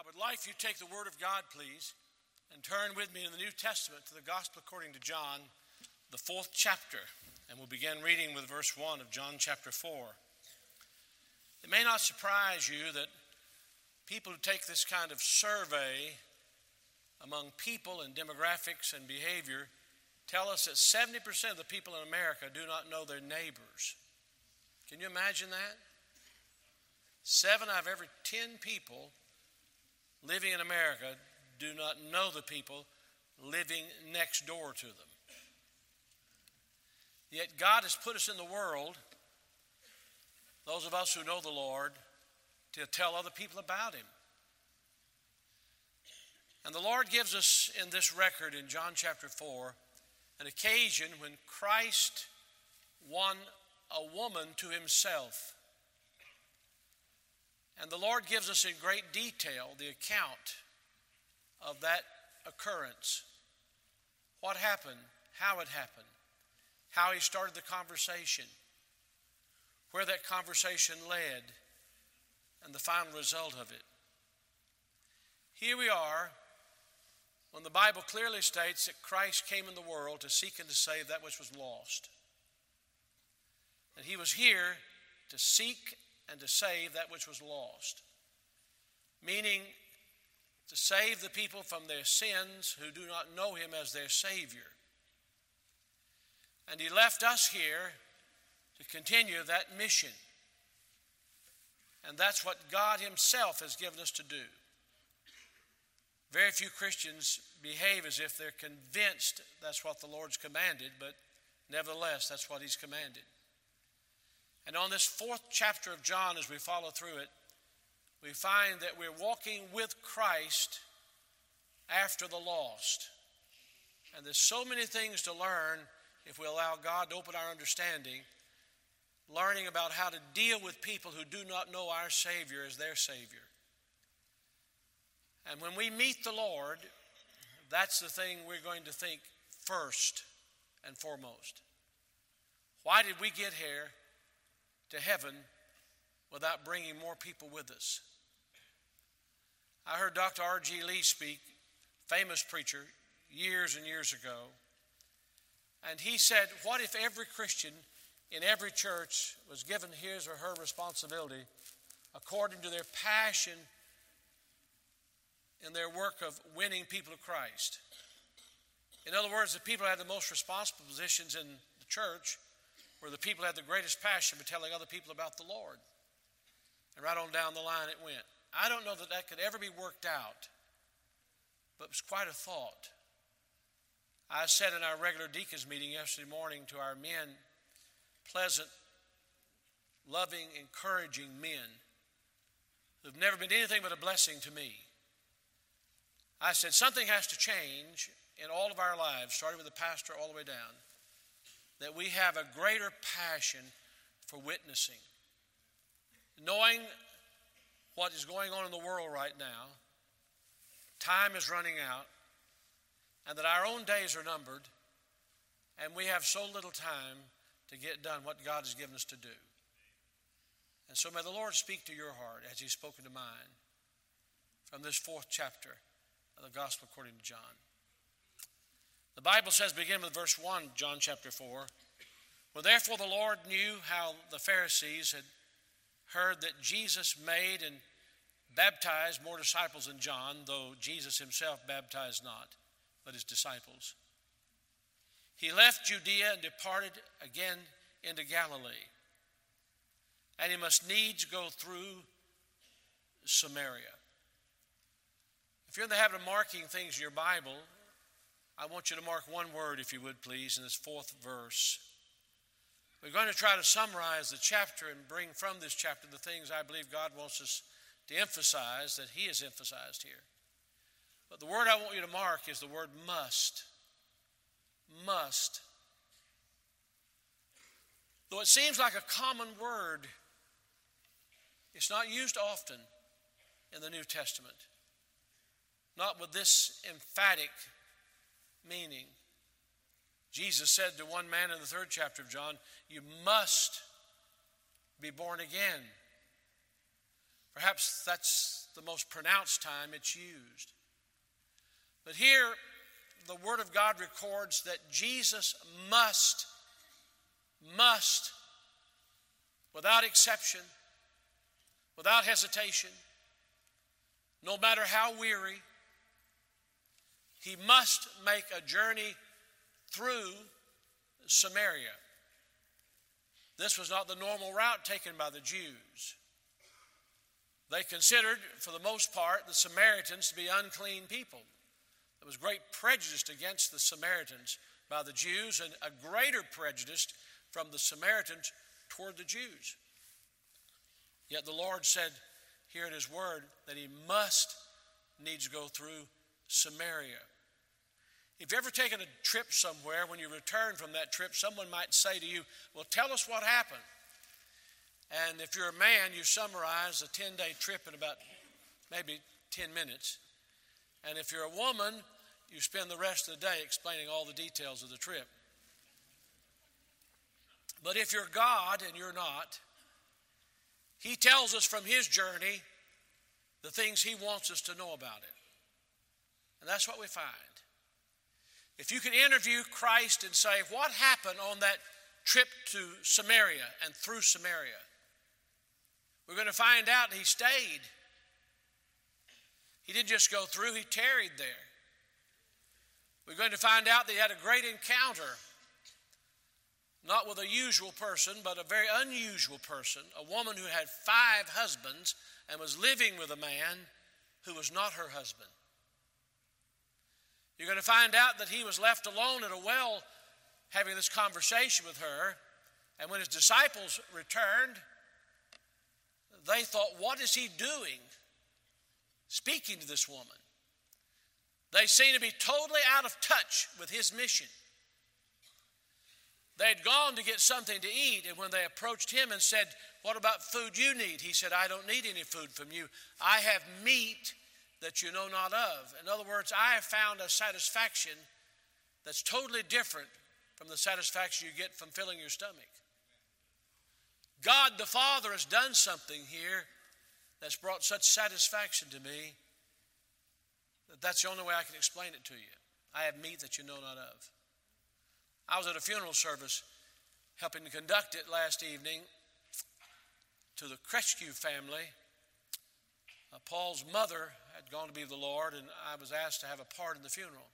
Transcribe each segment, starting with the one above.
I would like you to take the Word of God, please, and turn with me in the New Testament to the Gospel according to John, the 4th chapter. And we'll begin reading with verse 1 of John chapter 4. It may not surprise you that people who take this kind of survey among people and demographics and behavior tell us that 70% of the people in America do not know their neighbors. Can you imagine that? 7 out of every 10 people living in America do not know the people living next door to them. Yet God has put us in the world, those of us who know the Lord, to tell other people about Him. And the Lord gives us in this record in John chapter 4 an occasion when Christ won a woman to Himself. And the Lord gives us in great detail the account of that occurrence. What happened, how it happened, how He started the conversation, where that conversation led, and the final result of it. Here we are when the Bible clearly states that Christ came in the world to seek and to save that which was lost. And He was here to seek and to save that which was lost. Meaning to save the people from their sins who do not know Him as their Savior. And He left us here to continue that mission. And that's what God Himself has given us to do. Very few Christians behave as if they're convinced that's what the Lord's commanded, but nevertheless, that's what He's commanded. And on this 4th chapter of John, as we follow through it, we find that we're walking with Christ after the lost. And there's so many things to learn if we allow God to open our understanding, learning about how to deal with people who do not know our Savior as their Savior. And when we meet the Lord, that's the thing we're going to think first and foremost. Why did we get here to heaven without bringing more people with us? I heard Dr. R.G. Lee speak, famous preacher, years and years ago. And he said, what if every Christian in every church was given his or her responsibility according to their passion in their work of winning people to Christ? In other words, the people who had the most responsible positions in the church were the people who had the greatest passion for telling other people about the Lord. And right on down the line it went. I don't know that that could ever be worked out, but it was quite a thought. I said in our regular deacons meeting yesterday morning to our men, pleasant, loving, encouraging men who've never been anything but a blessing to me. I said something has to change in all of our lives, starting with the pastor all the way down, that we have a greater passion for witnessing. Knowing what is going on in the world right now, time is running out, and that our own days are numbered, and we have so little time to get done what God has given us to do. And so may the Lord speak to your heart as He's spoken to mine from this 4th chapter of the Gospel according to John. The Bible says, begin with verse 1, John chapter 4. Well, therefore the Lord knew how the Pharisees had heard that Jesus made and baptized more disciples than John, though Jesus Himself baptized not, but His disciples. He left Judea and departed again into Galilee. And He must needs go through Samaria. If you're in the habit of marking things in your Bible, I want you to mark one word, if you would please, in this 4th verse. We're going to try to summarize the chapter and bring from this chapter the things I believe God wants us to emphasize that He has emphasized here. But the word I want you to mark is the word must. Must. Though it seems like a common word, it's not used often in the New Testament. Not with this emphatic meaning. Jesus said to one man in the 3rd chapter of John, you must be born again. Perhaps that's the most pronounced time it's used. But here, the Word of God records that Jesus must, without exception, without hesitation, no matter how weary, he must make a journey through Samaria. This was not the normal route taken by the Jews. They considered, for the most part, the Samaritans to be unclean people. There was great prejudice against the Samaritans by the Jews, and a greater prejudice from the Samaritans toward the Jews. Yet the Lord said here in His Word that He needs to go through Samaria. If you've ever taken a trip somewhere, when you return from that trip, someone might say to you, well, tell us what happened. And if you're a man, you summarize a 10-day trip in about maybe 10 minutes. And if you're a woman, you spend the rest of the day explaining all the details of the trip. But if you're God and you're not, He tells us from His journey the things He wants us to know about it. And that's what we find. If you could interview Christ and say, what happened on that trip to Samaria and through Samaria? We're going to find out He stayed. He didn't just go through, He tarried there. We're going to find out that He had a great encounter, not with a usual person, but a very unusual person, a woman who had 5 husbands and was living with a man who was not her husband. You're going to find out that He was left alone at a well having this conversation with her, and when His disciples returned, they thought, what is He doing speaking to this woman? They seemed to be totally out of touch with His mission. They had gone to get something to eat, and when they approached Him and said, what about food you need? He said, I don't need any food from you. I have meat that you know not of. In other words, I have found a satisfaction that's totally different from the satisfaction you get from filling your stomach. God the Father has done something here that's brought such satisfaction to me that that's the only way I can explain it to you. I have meat that you know not of. I was at a funeral service helping to conduct it last evening to the Kresge family. Paul's mother had gone to be with the Lord, and I was asked to have a part in the funeral.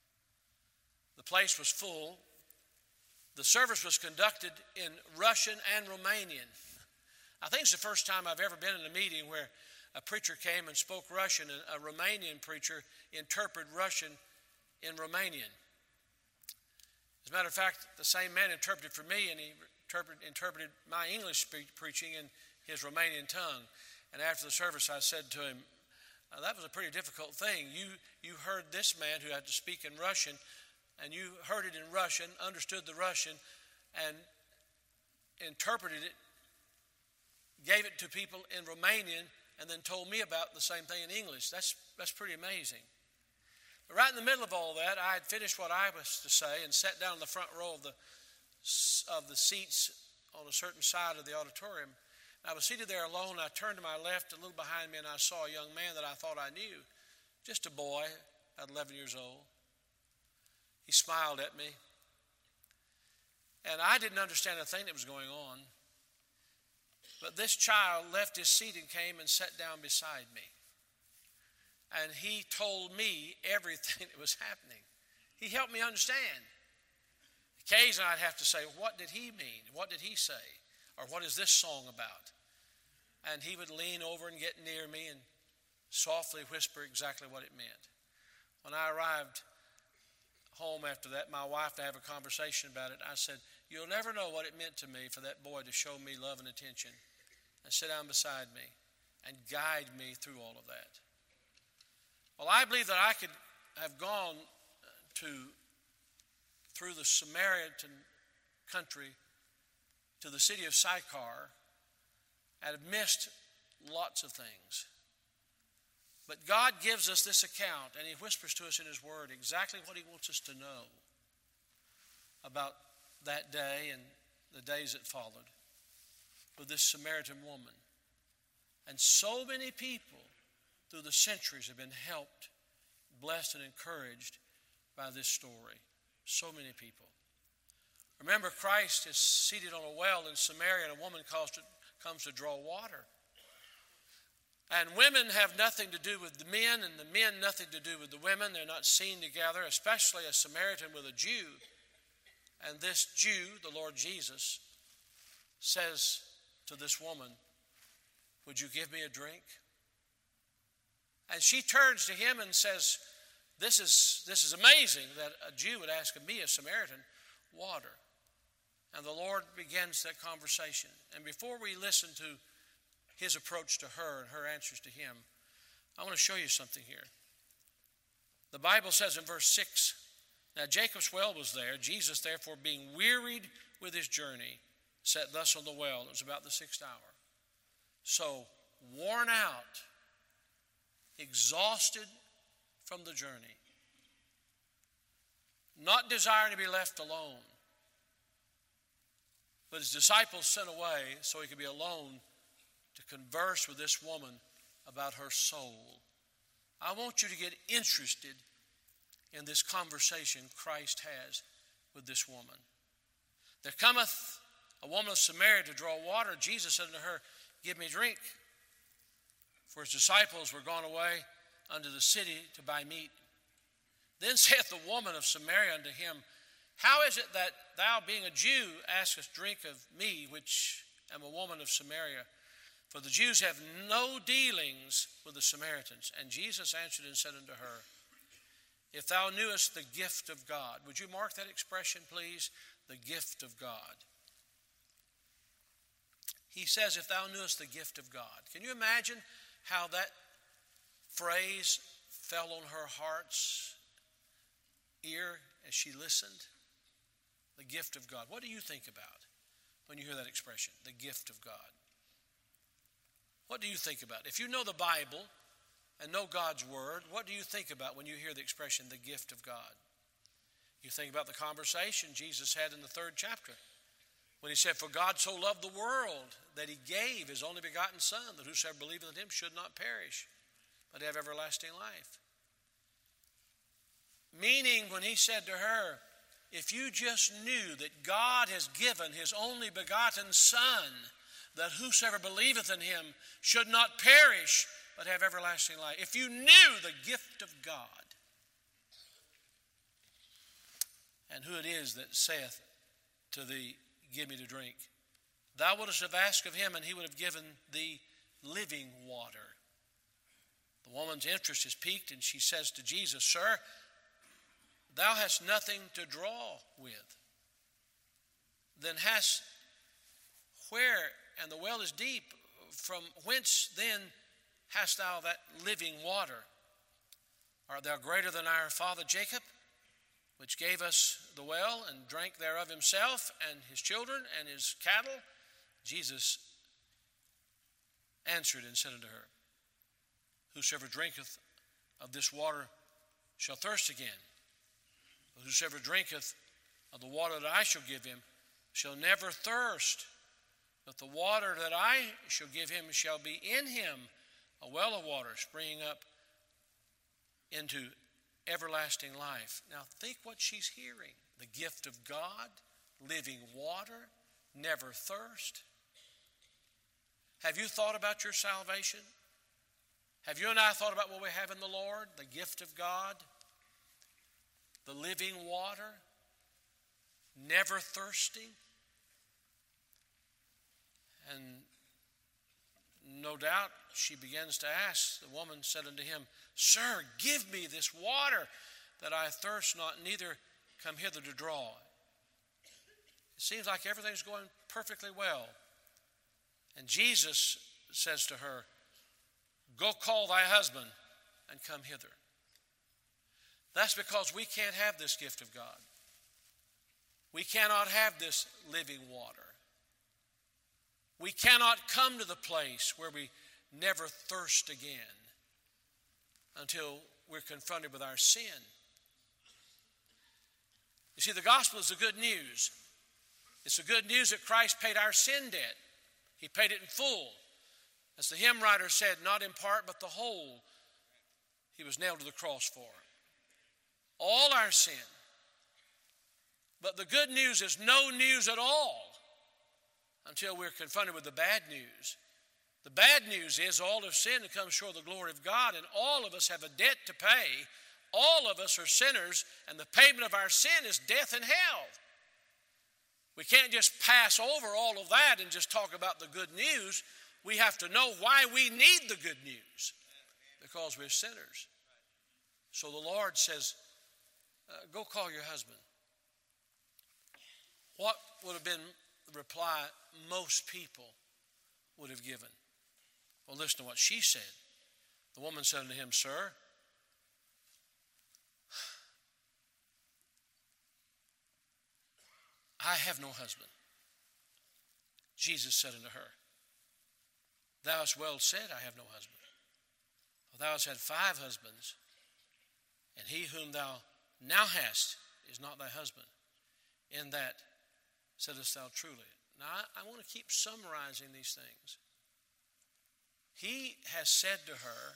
The place was full. The service was conducted in Russian and Romanian. I think it's the first time I've ever been in a meeting where a preacher came and spoke Russian, and a Romanian preacher interpreted Russian in Romanian. As a matter of fact, the same man interpreted for me, and he interpreted my English preaching in his Romanian tongue. And after the service, I said to him, that was a pretty difficult thing. You heard this man who had to speak in Russian, and you heard it in Russian, understood the Russian, and interpreted it, gave it to people in Romanian, and then told me about the same thing in English. That's pretty amazing. But right in the middle of all that, I had finished what I was to say and sat down in the front row of the seats on a certain side of the auditorium. I was seated there alone. I turned to my left, a little behind me, and I saw a young man that I thought I knew. Just a boy, about 11 years old. He smiled at me. And I didn't understand a thing that was going on. But this child left his seat and came and sat down beside me. And he told me everything that was happening. He helped me understand. Occasionally I'd have to say, what did he mean? What did he say? Or what is this song about? And he would lean over and get near me and softly whisper exactly what it meant. When I arrived home after that, my wife and I have a conversation about it. I said, you'll never know what it meant to me for that boy to show me love and attention and sit down beside me and guide me through all of that. Well, I believe that I could have gone through the Samaritan country to the city of Sychar and have missed lots of things. But God gives us this account, and He whispers to us in His Word exactly what He wants us to know about that day and the days that followed with this Samaritan woman. And so many people through the centuries have been helped, blessed, and encouraged by this story. So many people. Remember, Christ is seated on a well in Samaria, and a woman comes to draw water. And women have nothing to do with the men, and the men nothing to do with the women. They're not seen together, especially a Samaritan with a Jew. And this Jew, the Lord Jesus, says to this woman, "Would you give me a drink?" And she turns to him and says, This is amazing that a Jew would ask of me, a Samaritan, water. And the Lord begins that conversation. And before we listen to his approach to her and her answers to him, I want to show you something here. The Bible says in verse 6, "Now Jacob's well was there. Jesus, therefore, being wearied with his journey, sat thus on the well." It was about the 6th hour. So, worn out, exhausted from the journey, not desiring to be left alone, but his disciples sent away so he could be alone to converse with this woman about her soul. I want you to get interested in this conversation Christ has with this woman. "There cometh a woman of Samaria to draw water. Jesus said unto her, Give me drink. For his disciples were gone away unto the city to buy meat. Then saith the woman of Samaria unto him, How is it that thou, being a Jew, askest drink of me, which am a woman of Samaria? For the Jews have no dealings with the Samaritans. And Jesus answered and said unto her, If thou knewest the gift of God." Would you mark that expression, please? The gift of God. He says, "If thou knewest the gift of God." Can you imagine how that phrase fell on her heart's ear as she listened? The gift of God. What do you think about when you hear that expression? The gift of God. What do you think about? If you know the Bible and know God's Word, what do you think about when you hear the expression, the gift of God? You think about the conversation Jesus had in the 3rd chapter when he said, "For God so loved the world that he gave his only begotten Son, that whosoever believeth in him should not perish, but have everlasting life." Meaning when he said to her, if you just knew that God has given his only begotten Son, that whosoever believeth in him should not perish, but have everlasting life. If you knew the gift of God, and who it is that saith to thee, "Give me to drink," thou wouldst have asked of him, and he would have given thee living water. The woman's interest is piqued, and she says to Jesus, "Sir, thou hast nothing to draw with. Then where, and the well is deep, from whence then hast thou that living water? Art thou greater than our father Jacob, which gave us the well, and drank thereof himself, and his children, and his cattle?" Jesus answered and said unto her, "Whosoever drinketh of this water shall thirst again. But whosoever drinketh of the water that I shall give him shall never thirst. But the water that I shall give him shall be in him a well of water springing up into everlasting life." Now think what she's hearing. The gift of God, living water, never thirst. Have you thought about your salvation? Have you and I thought about what we have in the Lord? The gift of God, the living water, never thirsting. And no doubt she begins to ask. The woman said unto him, "Sir, give me this water, that I thirst not, neither come hither to draw." It seems like everything's going perfectly well. And Jesus says to her, "Go call thy husband and come hither." That's because we can't have this gift of God. We cannot have this living water. We cannot come to the place where we never thirst again until we're confronted with our sin. You see, the gospel is the good news. It's the good news that Christ paid our sin debt. He paid it in full. As the hymn writer said, not in part but the whole, he was nailed to the cross for. All our sin. But the good news is no news at all until we're confronted with the bad news. The bad news is all have sinned and come short of the glory of God, and all of us have a debt to pay. All of us are sinners, and the payment of our sin is death and hell. We can't just pass over all of that and just talk about the good news. We have to know why we need the good news, because we're sinners. So the Lord says, go call your husband. What would have been the reply most people would have given? Well, listen to what she said. The woman said unto him, Sir, I have no husband. Jesus said unto her, Thou hast well said, I have no husband. For thou hast had 5 husbands, and he whom thou now hast is not thy husband. In that saidest thou truly. Now, I want to keep summarizing these things. He has said to her,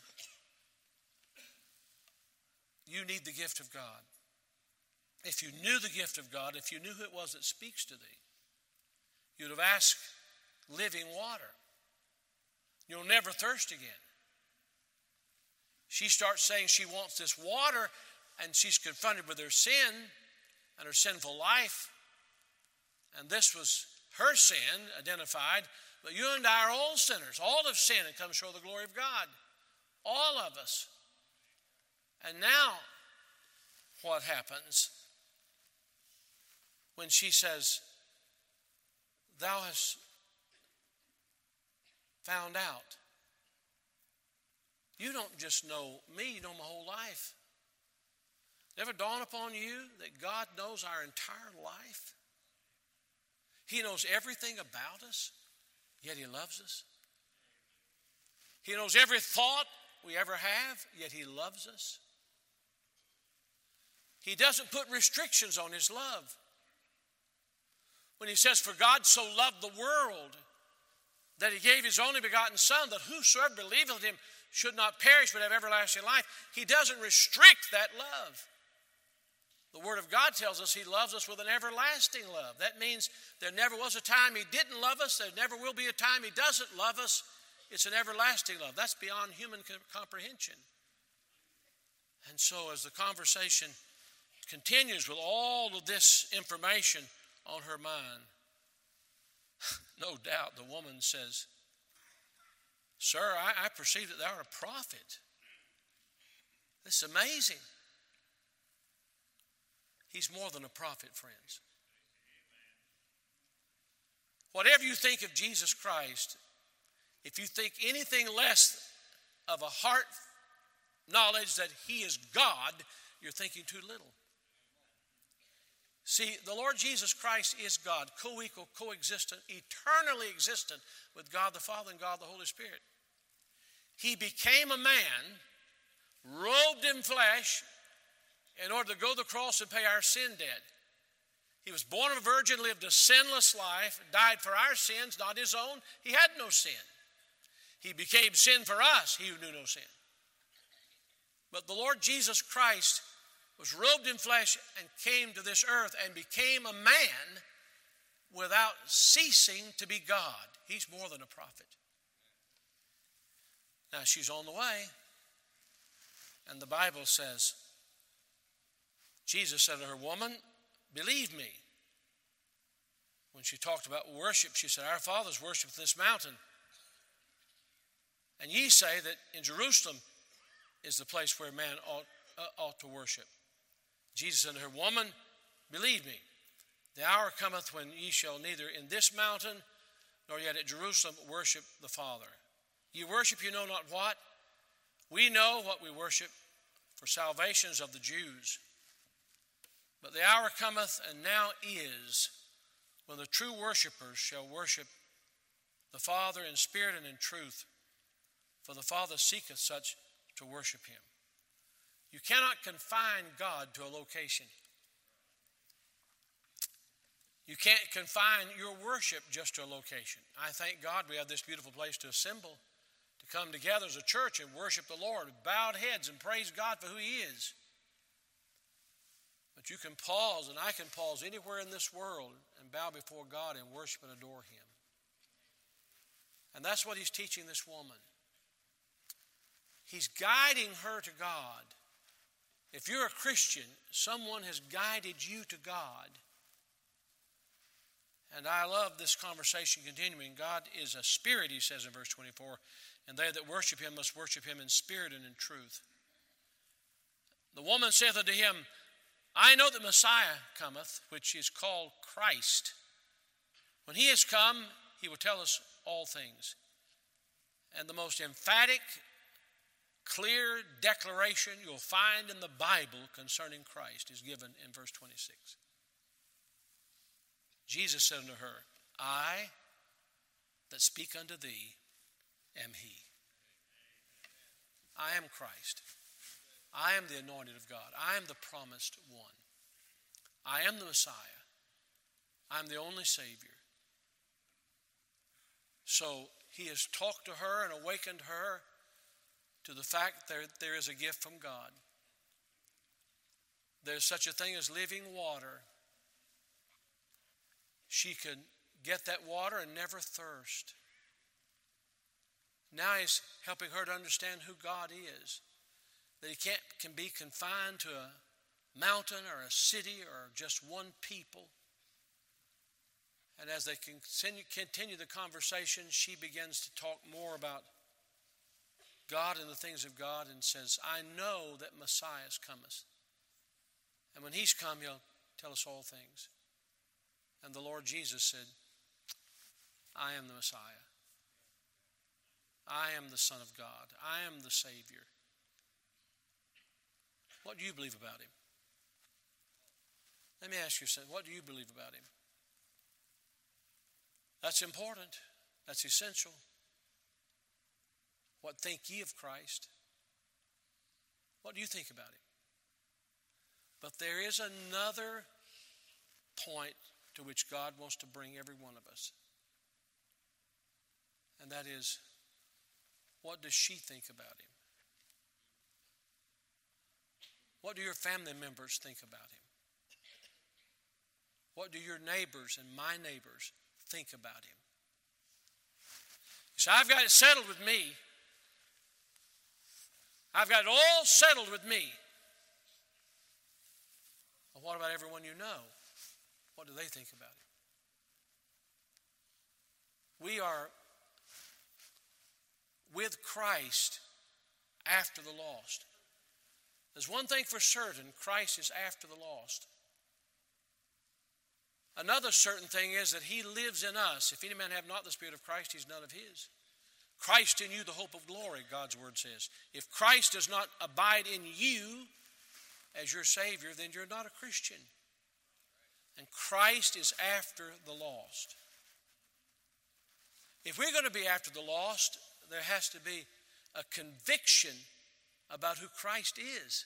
you need the gift of God. If you knew the gift of God, if you knew who it was that speaks to thee, you'd have asked living water. You'll never thirst again. She starts saying she wants this water, and she's confronted with her sin and her sinful life. And this was her sin identified. But you and I are all sinners. All have sinned and come short of the glory of God. All of us. And now, what happens when she says, Thou hast found out? You don't just know me, you know my whole life. Never dawn upon you that God knows our entire life? He knows everything about us, yet He loves us. He knows every thought we ever have, yet He loves us. He doesn't put restrictions on His love. When He says, For God so loved the world that He gave His only begotten Son, that whosoever believeth in Him should not perish but have everlasting life, He doesn't restrict that love. The Word of God tells us He loves us with an everlasting love. That means there never was a time He didn't love us. There never will be a time He doesn't love us. It's an everlasting love. That's beyond human comprehension. And so as the conversation continues with all of this information on her mind, no doubt the woman says, Sir, I perceive that thou art a prophet. This is amazing. He's more than a prophet, friends. Whatever you think of Jesus Christ, if you think anything less of a heart knowledge that He is God, you're thinking too little. See, the Lord Jesus Christ is God, co-equal, co-existent, eternally existent with God the Father and God the Holy Spirit. He became a man, robed in flesh, in order to go to the cross and pay our sin debt. He was born of a virgin, lived a sinless life, died for our sins, not His own. He had no sin. He became sin for us, He who knew no sin. But the Lord Jesus Christ was robed in flesh and came to this earth and became a man without ceasing to be God. He's more than a prophet. Now she's on the way, and the Bible says, Jesus said to her, Woman, believe me. When she talked about worship, she said, Our fathers worship this mountain. And ye say that in Jerusalem is the place where man ought to worship. Jesus said to her, Woman, believe me, the hour cometh when ye shall neither in this mountain nor yet at Jerusalem worship the Father. Ye worship you know not what. We know what we worship, for salvation is of the Jews. But the hour cometh, and now is, when the true worshipers shall worship the Father in spirit and in truth, for the Father seeketh such to worship Him. You cannot confine God to a location. You can't confine your worship just to a location. I thank God we have this beautiful place to assemble, to come together as a church and worship the Lord with bowed heads and praise God for who He is. But you can pause, and I can pause anywhere in this world and bow before God and worship and adore Him. And that's what He's teaching this woman. He's guiding her to God. If you're a Christian, someone has guided you to God. And I love this conversation continuing. God is a spirit, he says in verse 24, and they that worship Him must worship Him in spirit and in truth. The woman saith unto him, I know that Messiah cometh, which is called Christ. When He is come, He will tell us all things. And the most emphatic, clear declaration you'll find in the Bible concerning Christ is given in verse 26. Jesus said unto her, I that speak unto thee am He. I am Christ. I am the anointed of God. I am the promised one. I am the Messiah. I am the only Savior. So He has talked to her and awakened her to the fact that there is a gift from God. There's such a thing as living water. She could get that water and never thirst. Now He's helping her to understand who God is. That He can be confined to a mountain or a city or just one people. And as they continue the conversation, she begins to talk more about God and the things of God and says, I know that Messiah cometh. And when He's come, He'll tell us all things. And the Lord Jesus said, I am the Messiah. I am the Son of God. I am the Savior. What do you believe about Him? Let me ask you something. What do you believe about Him? That's important. That's essential. What think ye of Christ? What do you think about Him? But there is another point to which God wants to bring every one of us. And that is, what does she think about Him? What do your family members think about Him? What do your neighbors and my neighbors think about Him? So I've got it settled with me. I've got it all settled with me. Well, what about everyone you know? What do they think about Him? We are with Christ after the lost. There's one thing for certain, Christ is after the lost. Another certain thing is that He lives in us. If any man have not the Spirit of Christ, he's none of His. Christ in you, the hope of glory, God's word says. If Christ does not abide in you as your Savior, then you're not a Christian. And Christ is after the lost. If we're going to be after the lost, there has to be a conviction about who Christ is.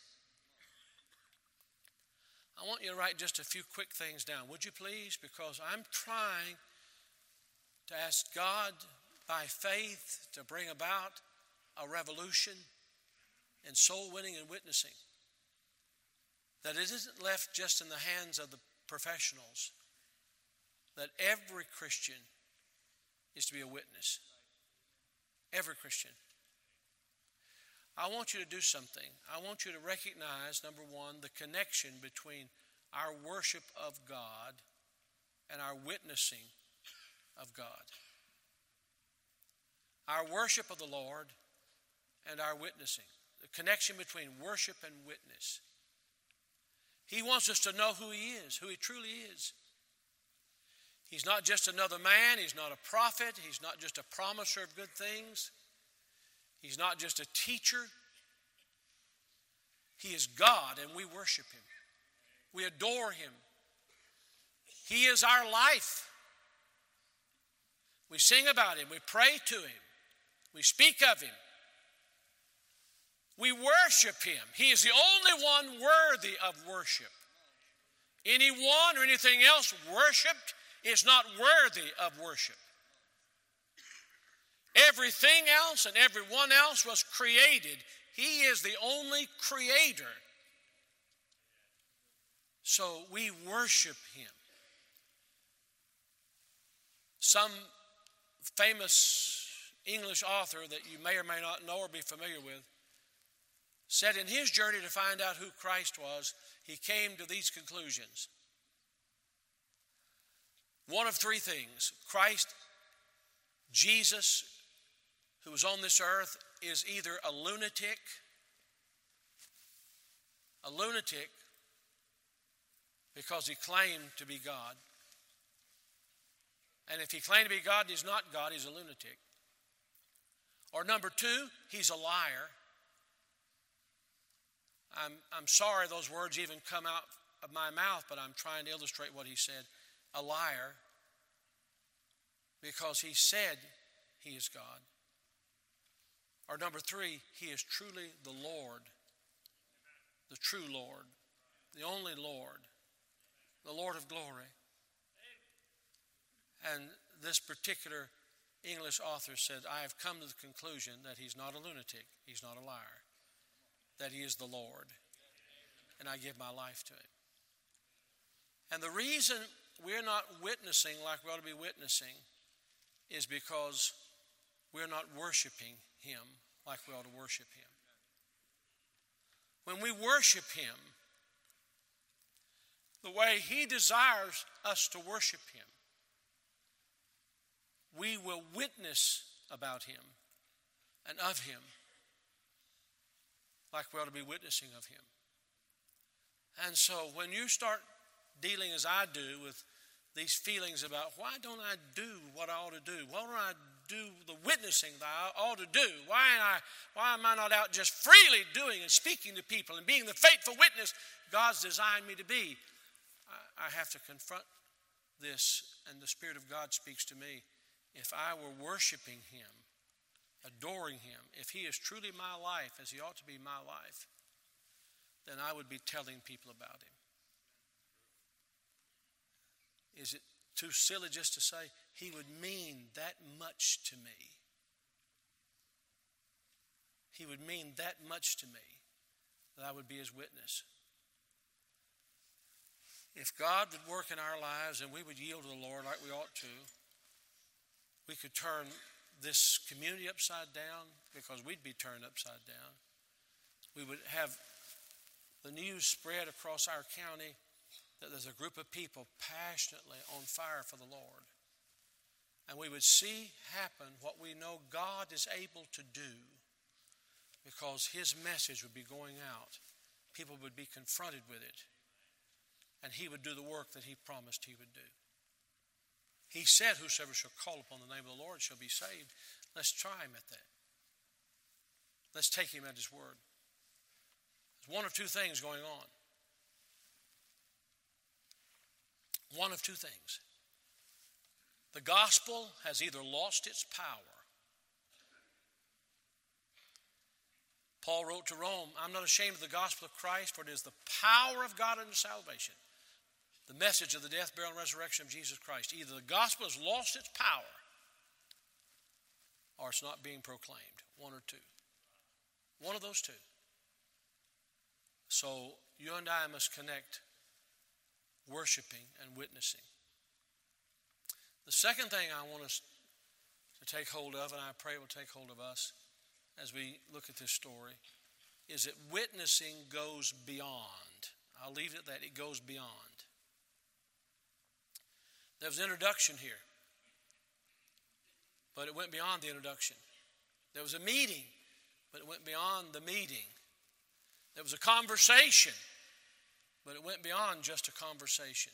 I want you to write just a few quick things down, would you please? Because I'm trying to ask God by faith to bring about a revolution in soul winning and witnessing. That it isn't left just in the hands of the professionals. That every Christian is to be a witness. Every Christian. I want you to do something. I want you to recognize, number one, the connection between our worship of God and our witnessing of God. Our worship of the Lord and our witnessing. The connection between worship and witness. He wants us to know who He is, who He truly is. He's not just another man. He's not a prophet. He's not just a promiser of good things. He's not just a teacher. He is God, and we worship Him. We adore Him. He is our life. We sing about Him. We pray to Him. We speak of Him. We worship Him. He is the only one worthy of worship. Anyone or anything else worshipped is not worthy of worship. Everything else and everyone else was created. He is the only creator. So we worship him. Some famous English author that you may or may not know or be familiar with said in his journey to find out who Christ was, he came to these conclusions. One of three things: Christ, Jesus, who was on this earth, is either a lunatic because he claimed to be God. And if he claimed to be God and he's not God, he's a lunatic. Or number two, he's a liar. I'm sorry those words even come out of my mouth, but I'm trying to illustrate what he said. A liar, because he said he is God. Or number three, he is truly the Lord, the true Lord, the only Lord, the Lord of glory. And this particular English author said, I have come to the conclusion that he's not a lunatic, he's not a liar, that he is the Lord, and I give my life to him. And the reason we're not witnessing like we ought to be witnessing is because we're not worshiping him like we ought to worship him. When we worship him the way he desires us to worship him, we will witness about him and of him like we ought to be witnessing of him. And so when you start dealing as I do with these feelings about why don't I do what I ought to do? Why don't I do the witnessing that I ought to do? Why am I not out just freely doing and speaking to people and being the faithful witness God's designed me to be? I have to confront this, and the Spirit of God speaks to me. If I were worshiping him, adoring him, if he is truly my life as he ought to be my life, then I would be telling people about him. Is it too silly just to say he would mean that much to me? He would mean that much to me that I would be his witness. If God would work in our lives and we would yield to the Lord like we ought to, we could turn this community upside down because we'd be turned upside down. We would have the news spread across our county that there's a group of people passionately on fire for the Lord. And we would see happen what we know God is able to do because his message would be going out. People would be confronted with it. And he would do the work that he promised he would do. He said, whosoever shall call upon the name of the Lord shall be saved. Let's try him at that. Let's take him at his word. There's one of two things going on. One of two things. The gospel has either lost its power. Paul wrote to Rome, I'm not ashamed of the gospel of Christ, for it is the power of God unto salvation. The message of the death, burial, and resurrection of Jesus Christ. Either the gospel has lost its power or it's not being proclaimed. One or two. One of those two. So you and I must connect worshiping and witnessing. The second thing I want us to take hold of, and I pray it will take hold of us as we look at this story, is that witnessing goes beyond. I'll leave it at that. It goes beyond. There was an introduction here, but it went beyond the introduction. There was a meeting, but it went beyond the meeting. There was a conversation, but it went beyond just a conversation.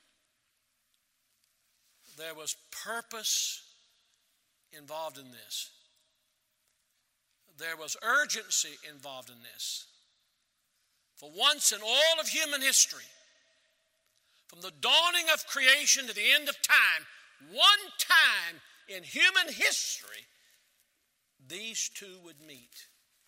There was purpose involved in this. There was urgency involved in this. For once in all of human history, from the dawning of creation to the end of time, one time in human history, these two would meet.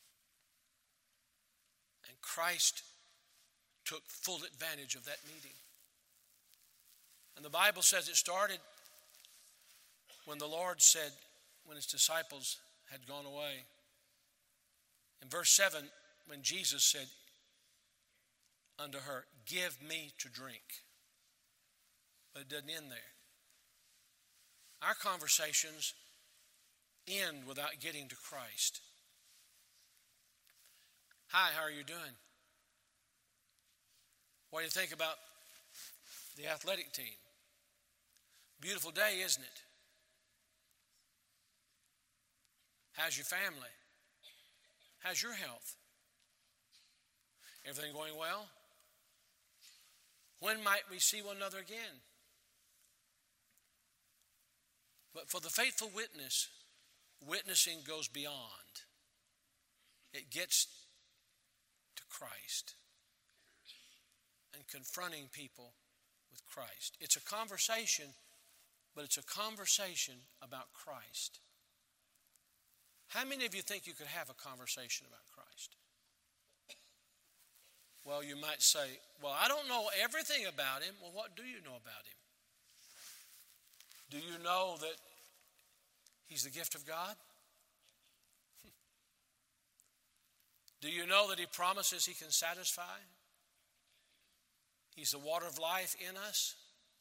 And Christ took full advantage of that meeting. And the Bible says it started when the Lord said, when his disciples had gone away. In verse 7, when Jesus said unto her, "Give me to drink." But it doesn't end there. Our conversations end without getting to Christ. Hi, how are you doing? What do you think about the athletic team? Beautiful day, isn't it? How's your family? How's your health? Everything going well? When might we see one another again? But for the faithful witness, witnessing goes beyond. It gets to Christ and confronting people with Christ. It's a conversation, but it's a conversation about Christ. How many of you think you could have a conversation about Christ? Well, you might say, well, I don't know everything about him. Well, what do you know about him? Do you know that he's the gift of God? Do you know that he promises he can satisfy? He's the water of life in us.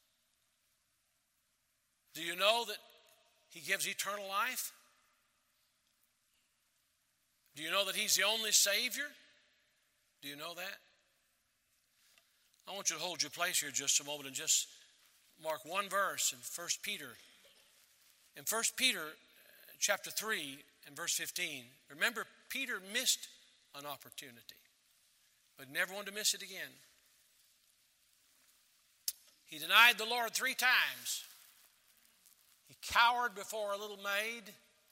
Do you know that he gives eternal life? Do you know that he's the only Savior? Do you know that? I want you to hold your place here just a moment and just mark one verse in 1 Peter. In 1 Peter chapter 3 and verse 15, remember Peter missed an opportunity, but never wanted to miss it again. He denied the Lord 3 times. He cowered before a little maid.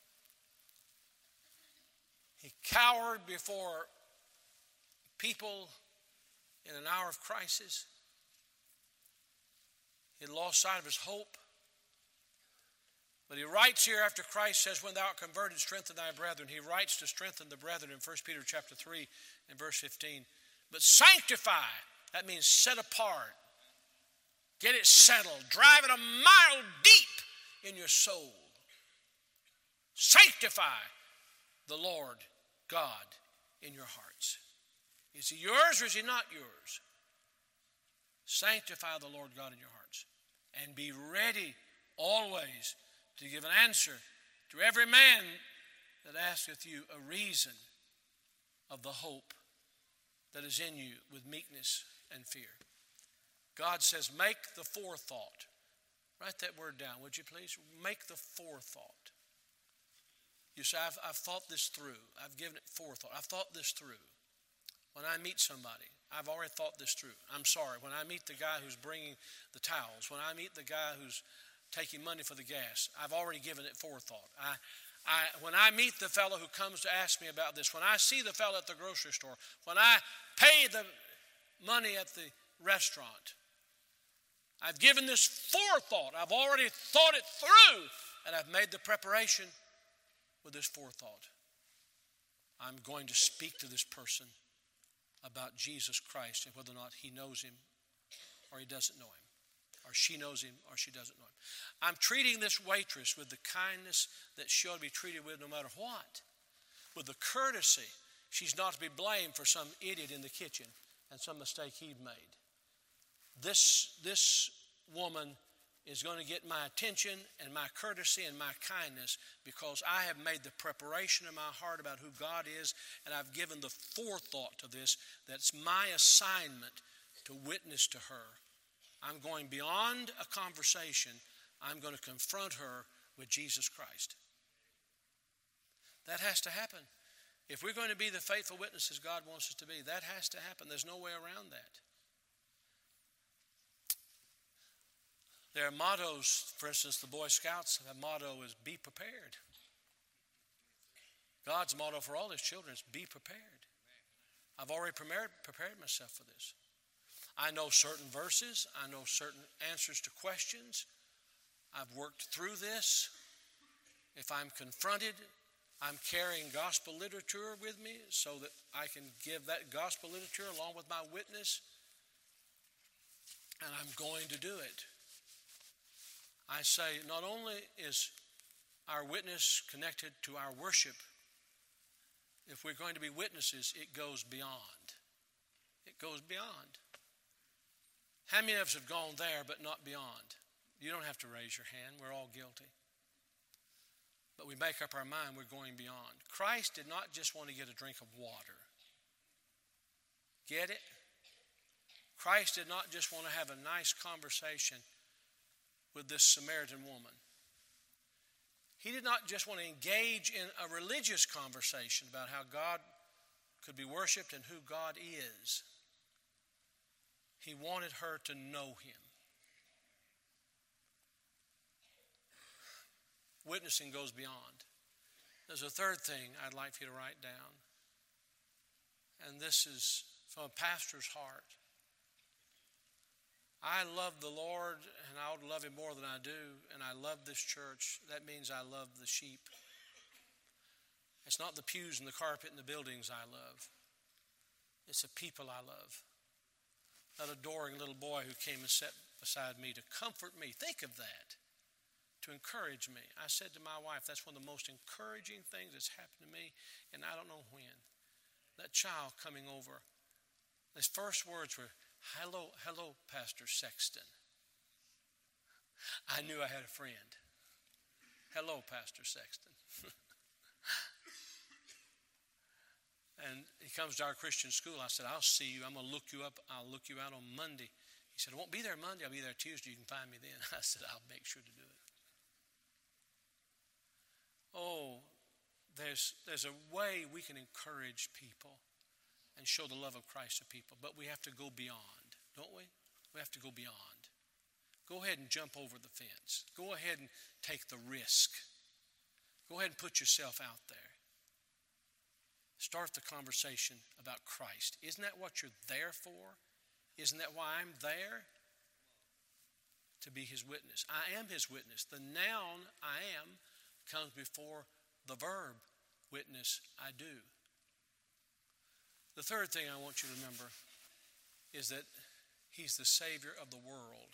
He cowered before people in an hour of crisis. He had lost sight of his hope. But he writes here after Christ says, when thou art converted, strengthen thy brethren. He writes to strengthen the brethren in 1 Peter chapter 3 and verse 15. But sanctify, that means set apart. Get it settled. Drive it a mile deep in your soul. Sanctify the Lord God in your hearts. Is he yours or is he not yours? Sanctify the Lord God in your hearts. And be ready always to give an answer to every man that asketh you a reason of the hope that is in you with meekness and fear. God says, make the forethought. Write that word down, would you please? Make the forethought. You say, I've thought this through. I've given it forethought. I've thought this through. When I meet somebody, I've already thought this through. I'm sorry. When I meet the guy who's bringing the towels, when I meet the guy who's taking money for the gas, I've already given it forethought. When I meet the fellow who comes to ask me about this, when I see the fellow at the grocery store, when I pay the money at the restaurant, I've given this forethought. I've already thought it through, and I've made the preparation with this forethought. I'm going to speak to this person about Jesus Christ and whether or not he knows him or he doesn't know him, or she knows him or she doesn't know him. I'm treating this waitress with the kindness that she ought to be treated with no matter what, with the courtesy. She's not to be blamed for some idiot in the kitchen and some mistake he'd made. This woman is going to get my attention and my courtesy and my kindness because I have made the preparation in my heart about who God is, and I've given the forethought to this. That's my assignment to witness to her. I'm going beyond a conversation. I'm going to confront her with Jesus Christ. That has to happen. If we're going to be the faithful witnesses God wants us to be, that has to happen. There's no way around that. There are mottos. For instance, the Boy Scouts, their motto is be prepared. God's motto for all his children is be prepared. I've already prepared myself for this. I know certain verses. I know certain answers to questions. I've worked through this. If I'm confronted, I'm carrying gospel literature with me so that I can give that gospel literature along with my witness. And I'm going to do it. I say not only is our witness connected to our worship, if we're going to be witnesses, it goes beyond. It goes beyond. How many of us have gone there but not beyond? You don't have to raise your hand. We're all guilty. But we make up our mind we're going beyond. Christ did not just want to get a drink of water. Get it? Christ did not just want to have a nice conversation with this Samaritan woman. He did not just want to engage in a religious conversation about how God could be worshiped and who God is. He wanted her to know him. Witnessing goes beyond. There's a third thing I'd like for you to write down. And this is from a pastor's heart. I love the Lord, and I would love him more than I do, and I love this church. That means I love the sheep. It's not the pews and the carpet and the buildings I love. It's the people I love. That adoring little boy who came and sat beside me to comfort me. Think of that. To encourage me. I said to my wife, that's one of the most encouraging things that's happened to me, and I don't know when. That child coming over. His first words were, hello, Pastor Sexton. I knew I had a friend. Hello, Pastor Sexton. And he comes to our Christian school. I said, I'll see you. I'm going to look you up. I'll look you out on Monday. He said, I won't be there Monday. I'll be there Tuesday. You can find me then. I said, I'll make sure to do it. Oh, there's a way we can encourage people and show the love of Christ to people. But we have to go beyond, don't we? We have to go beyond. Go ahead and jump over the fence. Go ahead and take the risk. Go ahead and put yourself out there. Start the conversation about Christ. Isn't that what you're there for? Isn't that why I'm there? To be his witness. I am his witness. The noun I am comes before the verb witness I do. The third thing I want you to remember is that he's the Savior of the world.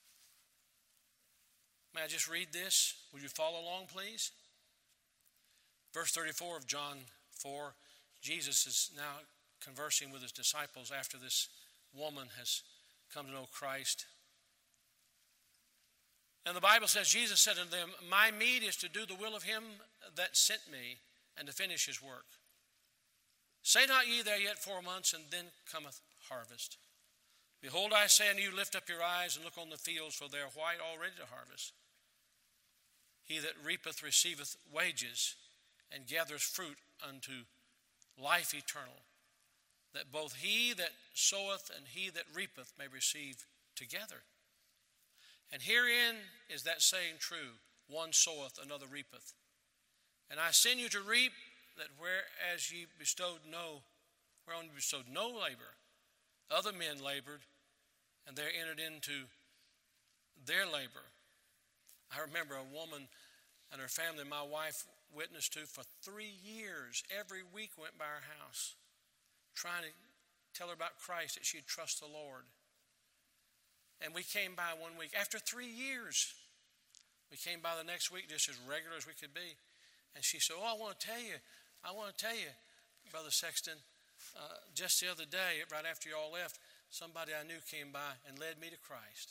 May I just read this? Will you follow along, please? Verse 34 of John 4. Jesus is now conversing with his disciples after this woman has come to know Christ. And the Bible says, Jesus said unto them, my meat is to do the will of him that sent me, and to finish his work. Say not ye there yet 4 months, and then cometh harvest. Behold, I say unto you, lift up your eyes and look on the fields, for they are white already to harvest. He that reapeth receiveth wages, and gathereth fruit unto life eternal, that both he that soweth and he that reapeth may receive together. And herein is that saying true, one soweth, another reapeth. And I send you to reap that whereas ye bestowed whereon ye bestowed no labor, other men labored, and there entered into their labor. I remember a woman and her family my wife witnessed to for 3 years. Every week went by our house, trying to tell her about Christ, that she'd trust the Lord. And we came by one week. After 3 years, we came by the next week just as regular as we could be. And she said, I want to tell you, Brother Sexton, just the other day, right after you all left, somebody I knew came by and led me to Christ.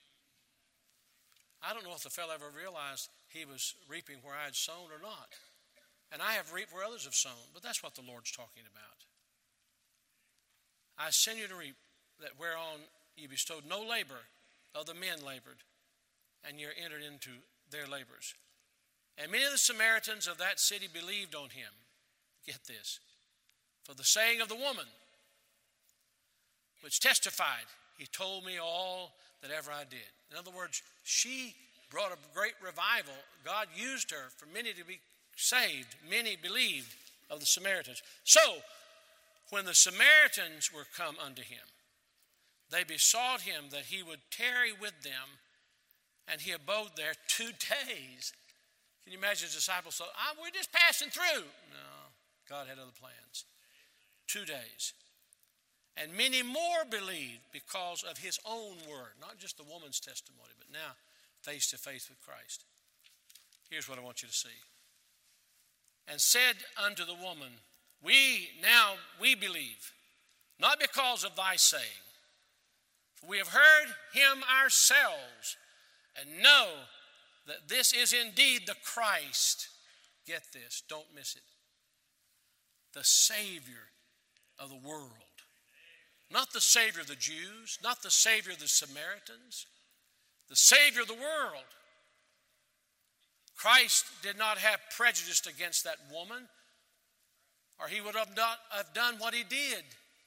I don't know if the fellow ever realized he was reaping where I had sown or not. And I have reaped where others have sown, but that's what the Lord's talking about. I send you to reap that whereon you bestowed no labor, other men labored, and you're entered into their labors. And many of the Samaritans of that city believed on him. Get this. For the saying of the woman, which testified, he told me all that ever I did. In other words, she brought a great revival. God used her for many to be saved. Many believed of the Samaritans. So, when the Samaritans were come unto him, they besought him that he would tarry with them, and he abode there 2 days. Can you imagine his disciples thought, we're just passing through. No, God had other plans. 2 days. And many more believed because of his own word, not just the woman's testimony, but now face to face with Christ. Here's what I want you to see. And said unto the woman, we believe, not because of thy saying. For we have heard him ourselves, and know that this is indeed the Christ. Get this, don't miss it. The Savior of the world. Not the Savior of the Jews, not the Savior of the Samaritans, the Savior of the world. Christ did not have prejudice against that woman, or he would have not have done what he did.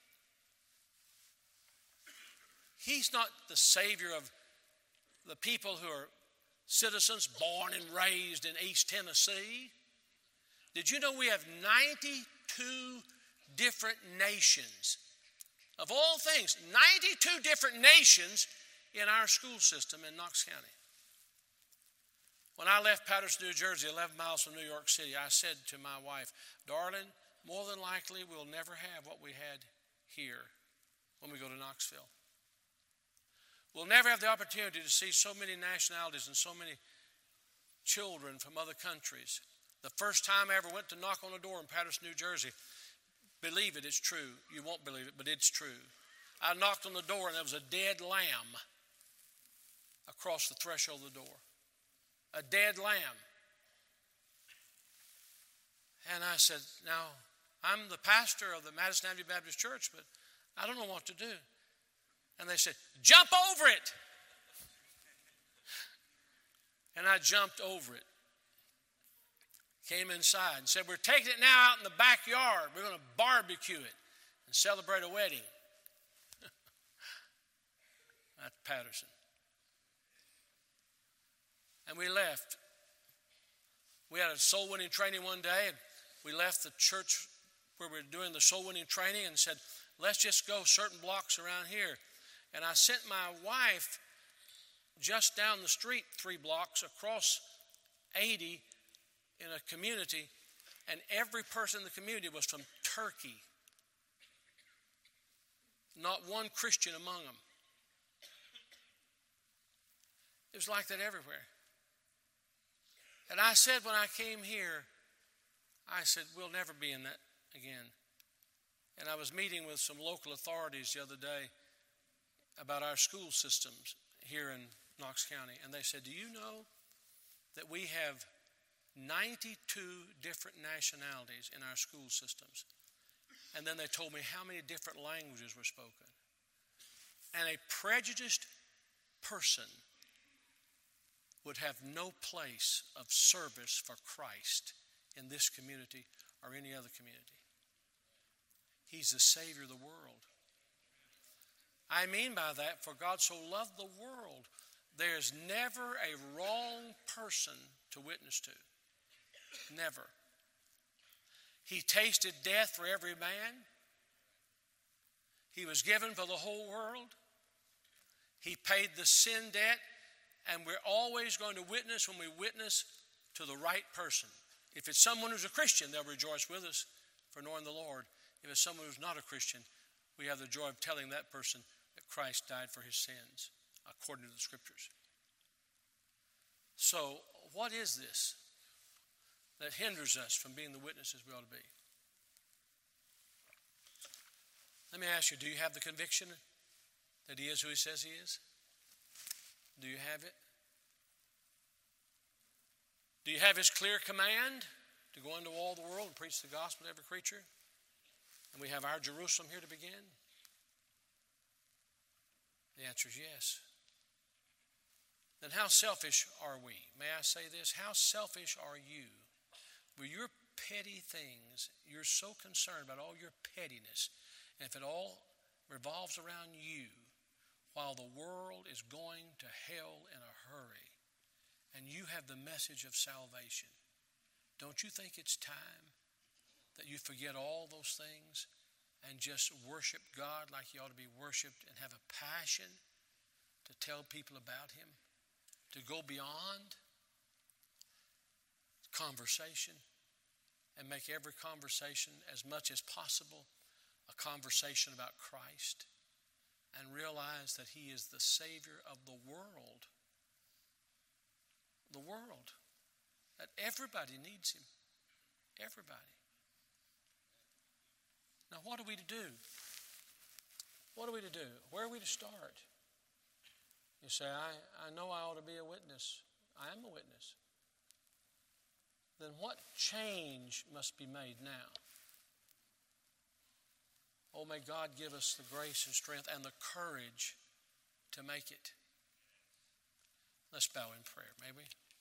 He's not the Savior of the people who are citizens born and raised in East Tennessee. Did you know we have 92 different nations? Of all things, 92 different nations in our school system in Knox County. When I left Patterson, New Jersey, 11 miles from New York City, I said to my wife, darling, more than likely we'll never have what we had here when we go to Knoxville. We'll never have the opportunity to see so many nationalities and so many children from other countries. The first time I ever went to knock on a door in Patterson, New Jersey, believe it, it's true. You won't believe it, but it's true. I knocked on the door and there was a dead lamb across the threshold of the door. A dead lamb. And I said, now, I'm the pastor of the Madison Avenue Baptist Church, but I don't know what to do. And they said, jump over it. And I jumped over it. Came inside and said, we're taking it now out in the backyard. We're going to barbecue it and celebrate a wedding. That's Patterson. And we left. We had a soul winning training one day, and we left the church where we were doing the soul winning training and said, let's just go certain blocks around here. And I sent my wife just down the street 3 blocks across 80 in a community, and every person in the community was from Turkey. Not one Christian among them. It was like that everywhere. And I said when I came here, I said, we'll never be in that again. And I was meeting with some local authorities the other day about our school systems here in Knox County. And they said, do you know that we have 92 different nationalities in our school systems? And then they told me how many different languages were spoken. And a prejudiced person would have no place of service for Christ in this community or any other community. He's the Savior of the world. I mean by that, for God so loved the world, there's never a wrong person to witness to. Never. He tasted death for every man. He was given for the whole world. He paid the sin debt. And we're always going to witness when we witness to the right person. If it's someone who's a Christian, they'll rejoice with us for knowing the Lord. If it's someone who's not a Christian, we have the joy of telling that person that Christ died for his sins, according to the Scriptures. So, what is this that hinders us from being the witnesses we ought to be? Let me ask you, do you have the conviction that he is who he says he is? Do you have it? Do you have his clear command to go into all the world and preach the gospel to every creature? And we have our Jerusalem here to begin? The answer is yes. Then how selfish are we? May I say this? How selfish are you? With your petty things, you're so concerned about all your pettiness. And if it all revolves around you, while the world is going to hell in a hurry, and you have the message of salvation, don't you think it's time that you forget all those things and just worship God like he ought to be worshiped and have a passion to tell people about him, to go beyond conversation and make every conversation as much as possible a conversation about Christ, and realize that he is the Savior of the world. The world. That everybody needs Him. Everybody. Now, what are we to do? What are we to do? Where are we to start? You say, I know I ought to be a witness. I am a witness. Then what change must be made now? Oh, may God give us the grace and strength and the courage to make it. Let's bow in prayer, may we?